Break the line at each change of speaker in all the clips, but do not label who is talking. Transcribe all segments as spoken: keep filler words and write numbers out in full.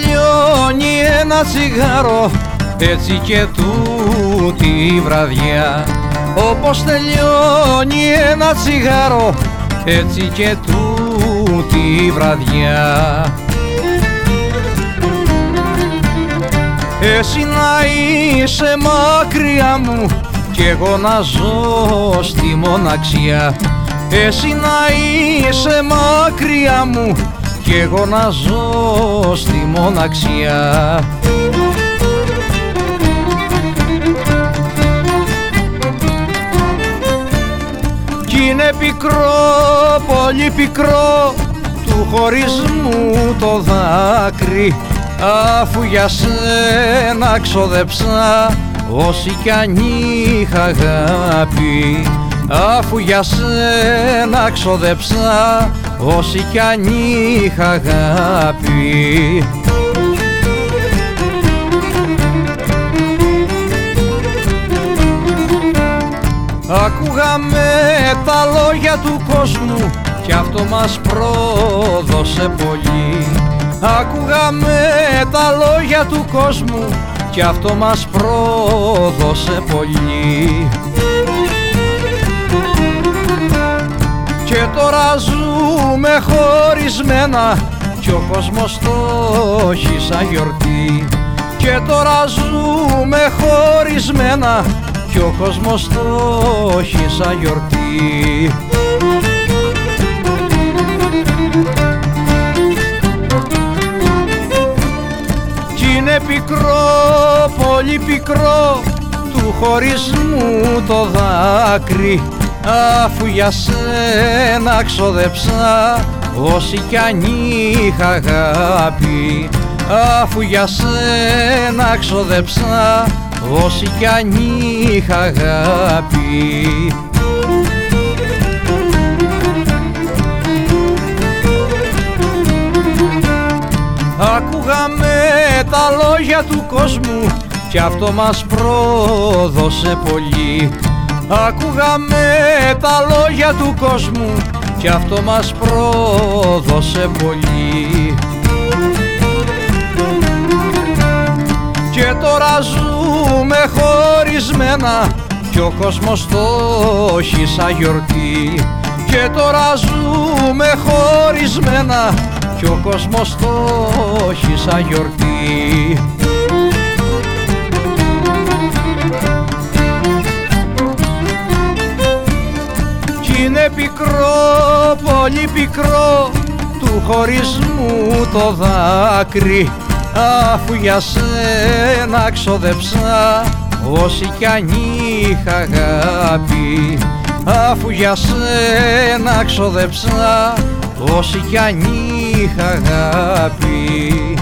τελειώνει ένα τσιγάρο, έτσι και τούτη η βραδιά. Όπως τελειώνει ένα τσιγάρο, έτσι και τούτη η βραδιά. Εσύ να είσαι μακριά μου κι εγώ να ζω στη μοναξιά. Εσύ να είσαι μακριά μου κι εγώ να ζω στη μοναξιά. Κι είναι πικρό, πολύ πικρό του χωρισμού το δάκρυ, αφού για σένα ξοδέψα όση κι αν είχα αγάπη. Αφού για σένα ξοδέψα όση κι αν είχα αγάπη. Ακούγαμε τα λόγια του κόσμου κι αυτό μας πρόδωσε πολύ. Ακούγαμε τα λόγια του κόσμου κι αυτό μας πρόδωσε πολύ. Και τώρα ζούμε χωρισμένα κι ο κόσμος το έχει σαν γιορτή. Και τώρα ζούμε χωρισμένα κι ο κόσμος το έχει σαν γιορτή. Κι είναι πικρό, πολύ πικρό του χωρισμού το δάκρυ, αφού για σένα ξοδέψα όση κι αν είχα αγάπη. Αφού για σένα ξοδέψα όση κι αν είχα αγάπη. Ακούγαμε τα λόγια του κόσμου κι αυτό μας πρόδωσε πολύ. Ακούγαμε τα λόγια του κόσμου κι αυτό μας πρόδωσε πολύ. Και τώρα ζούμε χωρισμένα κι ο κόσμος το έχει σαν γιορτή. Και τώρα ζούμε χωρισμένα κι ο κόσμος το έχει σαν γιορτή. Κι είναι πικρό, πολύ πικρό του χωρισμού το δάκρυ, αφού για σένα ξοδέψα όση κι αν είχα αγάπη. Αφού για σένα ξοδέψα όση κι αν είχα αγάπη.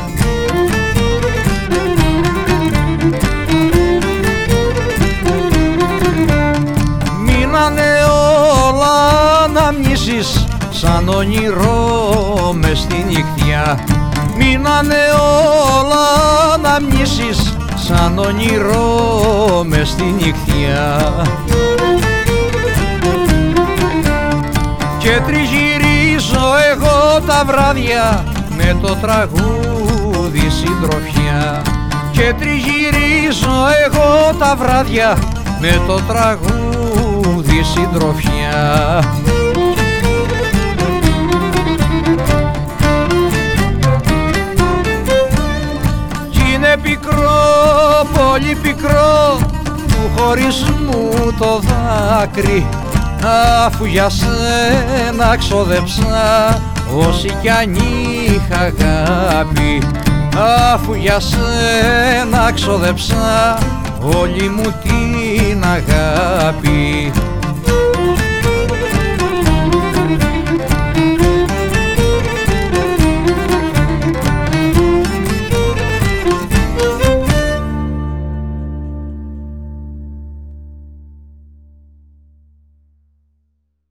Μείνανε όλα αναμνήσεις σαν όνειρο μες στη νυχτιά. Μείνανε όλα αναμνήσεις σαν όνειρο μες στη νυχτιά. Και τριγυρίζω εγώ τα βράδια με το τραγούδι συντροφιά. Και τριγυρίζω εγώ τα βράδια με το τραγούδι συντροφιά. Κι είναι πικρό, πολύ πικρό του χωρισμού το δάκρυ, αφού για σένα ξοδέψα όση κι αν είχα αγάπη. Αφού για σένα ξοδέψα όλη μου την αγάπη.